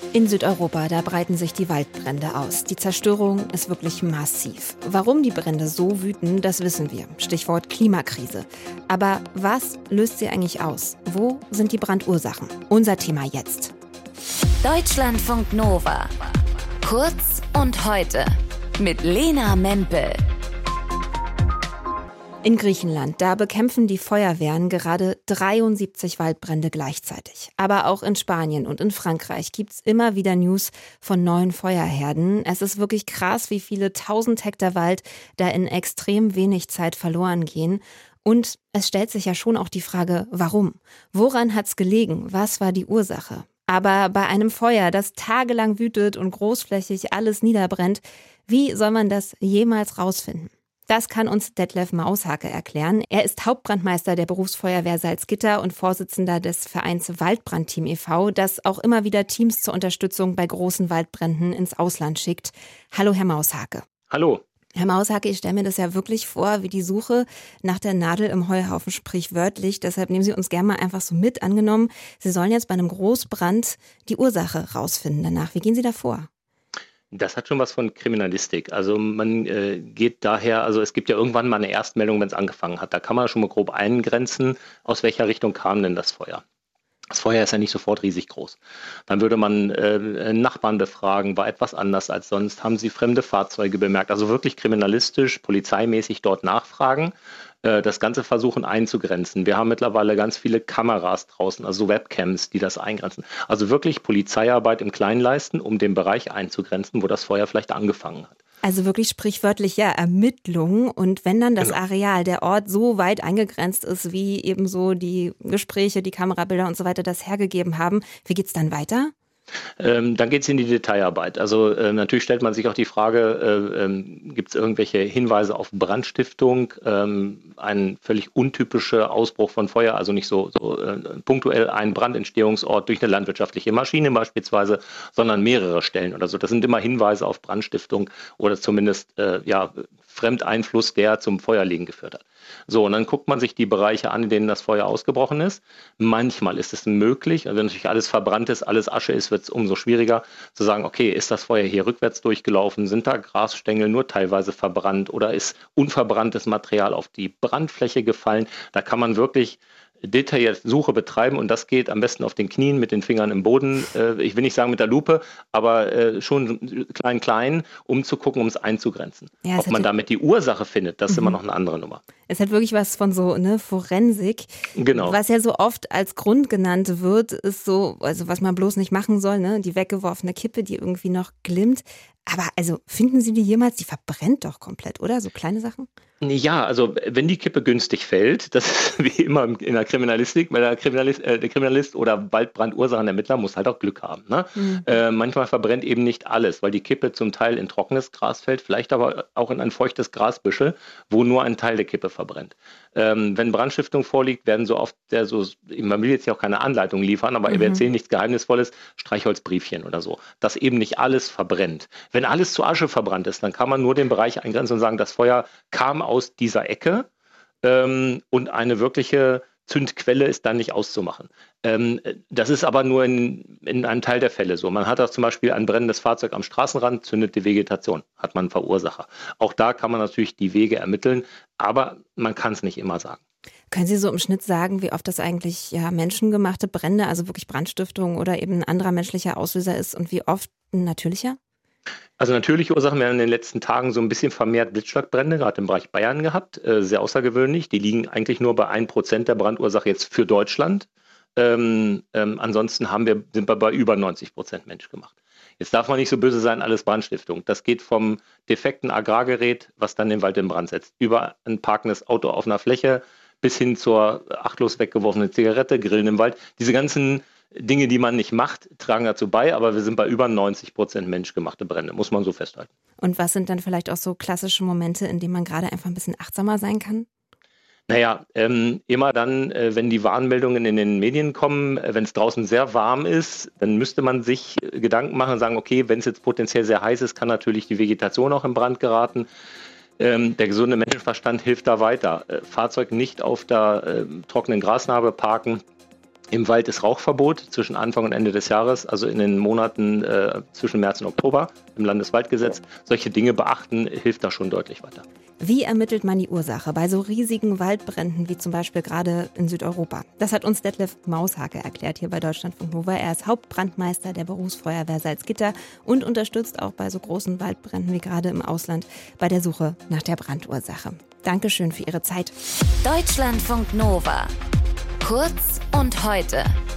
In Südeuropa, da breiten sich die Waldbrände aus. Die Zerstörung ist wirklich massiv. Warum die Brände so wüten, das wissen wir. Stichwort Klimakrise. Aber was löst sie eigentlich aus? Wo sind die Brandursachen? Unser Thema jetzt. Deutschlandfunk Nova. Kurz und heute mit Lena Mempel. In Griechenland, da bekämpfen die Feuerwehren gerade 73 Waldbrände gleichzeitig. Aber auch in Spanien und in Frankreich gibt's immer wieder News von neuen Feuerherden. Es ist wirklich krass, wie viele 1000 Hektar Wald da in extrem wenig Zeit verloren gehen. Und es stellt sich ja schon auch die Frage, warum? Woran hat's gelegen? Was war die Ursache? Aber bei einem Feuer, das tagelang wütet und großflächig alles niederbrennt, wie soll man das jemals rausfinden? Das kann uns Detlef Maushake erklären. Er ist Hauptbrandmeister der Berufsfeuerwehr Salzgitter und Vorsitzender des Vereins Waldbrandteam e.V., das auch immer wieder Teams zur Unterstützung bei großen Waldbränden ins Ausland schickt. Hallo, Herr Maushake. Hallo. Herr Maushake, ich stelle mir das ja wirklich vor, wie die Suche nach der Nadel im Heuhaufen, sprichwörtlich. Deshalb nehmen Sie uns gerne mal einfach so mit. Angenommen, Sie sollen jetzt bei einem Großbrand die Ursache rausfinden danach. Wie gehen Sie da vor? Das hat schon was von Kriminalistik. Also man geht daher, also es gibt ja irgendwann mal eine Erstmeldung, wenn es angefangen hat. Da kann man schon mal grob eingrenzen, aus welcher Richtung kam denn das Feuer. Das Feuer ist ja nicht sofort riesig groß. Dann würde man Nachbarn befragen, war etwas anders als sonst, haben sie fremde Fahrzeuge bemerkt. Also wirklich kriminalistisch, polizeimäßig dort nachfragen, das Ganze versuchen einzugrenzen. Wir haben mittlerweile ganz viele Kameras draußen, also Webcams, die das eingrenzen. Also wirklich Polizeiarbeit im Kleinen leisten, um den Bereich einzugrenzen, wo das Feuer vielleicht angefangen hat. Also wirklich sprichwörtlich ja Ermittlungen. Und wenn dann das Areal, der Ort so weit eingegrenzt ist, wie eben so die Gespräche, die Kamerabilder und so weiter das hergegeben haben, wie geht's dann weiter? Dann geht es in die Detailarbeit. Also natürlich stellt man sich auch die Frage, gibt es irgendwelche Hinweise auf Brandstiftung, ein völlig untypischer Ausbruch von Feuer, also nicht so punktuell ein Brandentstehungsort durch eine landwirtschaftliche Maschine beispielsweise, sondern mehrere Stellen oder so. Das sind immer Hinweise auf Brandstiftung oder zumindest Fremdeinfluss, der zum Feuerlegen geführt hat. So, und dann guckt man sich die Bereiche an, in denen das Feuer ausgebrochen ist. Manchmal ist es möglich, also wenn natürlich alles verbrannt ist, alles Asche ist, wird es umso schwieriger zu sagen, okay, ist das Feuer hier rückwärts durchgelaufen, sind da Grasstängel nur teilweise verbrannt oder ist unverbranntes Material auf die Brandfläche gefallen? Da kann man wirklich detailliert Suche betreiben und das geht am besten auf den Knien mit den Fingern im Boden. Ich will nicht sagen mit der Lupe, aber schon klein, um zu gucken, um es einzugrenzen. Ja, Ob man damit die Ursache findet, das ist immer noch eine andere Nummer. Es hat wirklich was von so Forensik. Genau. Was ja so oft als Grund genannt wird, ist so, also was man bloß nicht machen soll, ne? Die weggeworfene Kippe, die irgendwie noch glimmt. Aber also finden Sie die jemals? Die verbrennt doch komplett, oder? So kleine Sachen? Ja, also wenn die Kippe günstig fällt, das ist wie immer in der Kriminalistik, weil der Kriminalist oder Waldbrandursachenermittler muss halt auch Glück haben. Ne? Manchmal verbrennt eben nicht alles, weil die Kippe zum Teil in trockenes Gras fällt, vielleicht aber auch in ein feuchtes Grasbüschel, wo nur ein Teil der Kippe verbrennt. Wenn Brandstiftung vorliegt, werden so oft, man will jetzt ja auch keine Anleitung liefern, aber wir erzählen nichts Geheimnisvolles, Streichholzbriefchen oder so, dass eben nicht alles verbrennt. Wenn alles zu Asche verbrannt ist, dann kann man nur den Bereich eingrenzen und sagen, das Feuer kam aus dieser Ecke und eine wirkliche Zündquelle ist dann nicht auszumachen. Das ist aber nur in einem Teil der Fälle so. Man hat auch zum Beispiel ein brennendes Fahrzeug am Straßenrand, zündet die Vegetation, hat man einen Verursacher. Auch da kann man natürlich die Wege ermitteln, aber man kann es nicht immer sagen. Können Sie so im Schnitt sagen, wie oft das eigentlich menschengemachte Brände, also wirklich Brandstiftung oder eben ein anderer menschlicher Auslöser ist und wie oft ein natürlicher? Also natürliche Ursachen, wir haben in den letzten Tagen so ein bisschen vermehrt Blitzschlagbrände, gerade im Bereich Bayern gehabt, sehr außergewöhnlich. Die liegen eigentlich nur bei 1% der Brandursache jetzt für Deutschland. Ansonsten sind wir bei über 90% menschgemacht. Jetzt darf man nicht so böse sein, alles Brandstiftung. Das geht vom defekten Agrargerät, was dann den Wald in Brand setzt, über ein parkendes Auto auf einer Fläche bis hin zur achtlos weggeworfenen Zigarette, Grillen im Wald. Diese ganzen Dinge, die man nicht macht, tragen dazu bei, aber wir sind bei über 90% menschgemachte Brände, muss man so festhalten. Und was sind dann vielleicht auch so klassische Momente, in denen man gerade einfach ein bisschen achtsamer sein kann? Naja, immer dann, wenn die Warnmeldungen in den Medien kommen, wenn es draußen sehr warm ist, dann müsste man sich Gedanken machen und sagen, okay, wenn es jetzt potenziell sehr heiß ist, kann natürlich die Vegetation auch in Brand geraten. Der gesunde Menschenverstand hilft da weiter. Fahrzeug nicht auf der trockenen Grasnarbe parken. Im Wald ist Rauchverbot zwischen Anfang und Ende des Jahres, also in den Monaten zwischen März und Oktober im Landeswaldgesetz. Solche Dinge beachten, hilft da schon deutlich weiter. Wie ermittelt man die Ursache bei so riesigen Waldbränden wie zum Beispiel gerade in Südeuropa? Das hat uns Detlef Maushake erklärt hier bei Deutschlandfunk Nova. Er ist Hauptbrandmeister der Berufsfeuerwehr Salzgitter und unterstützt auch bei so großen Waldbränden wie gerade im Ausland bei der Suche nach der Brandursache. Dankeschön für Ihre Zeit. Deutschlandfunk Nova. Kurz und heute.